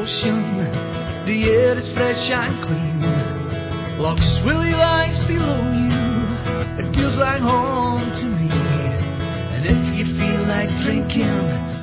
ocean. The air is fresh and clean. Loch Swilly lies below you. It feels like home to me. And if you feel like drinking,